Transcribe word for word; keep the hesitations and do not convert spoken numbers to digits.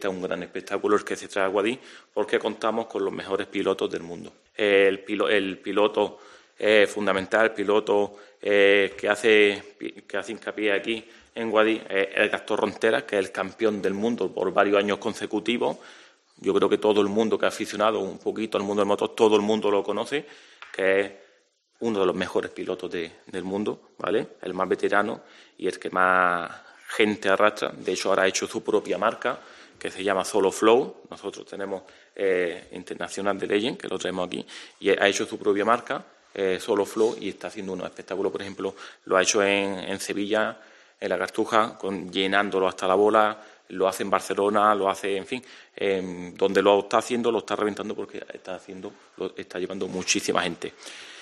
Este es un gran espectáculo el que se trae a Guadix porque contamos con los mejores pilotos del mundo. El, pilo, el piloto eh, fundamental, el piloto eh, que, hace, que hace hincapié aquí en Guadix es Edgar Torronteras, que es el campeón del mundo por varios años consecutivos. Yo creo que todo el mundo que ha aficionado un poquito al mundo del motor, todo el mundo lo conoce, que es uno de los mejores pilotos de, del mundo, ¿vale? El más veterano y el que más gente arrastra. De hecho, ahora ha hecho su propia marca, que se llama Solo Flow. Nosotros tenemos eh, International de Legend, que lo traemos aquí, y ha hecho su propia marca, eh, Solo Flow, y está haciendo unos espectáculos. Por ejemplo, lo ha hecho en, en Sevilla, en la Cartuja, con, llenándolo hasta la bola. Lo hace en Barcelona, lo hace, en fin, eh, donde lo está haciendo, lo está reventando porque está haciendo, lo está llevando muchísima gente.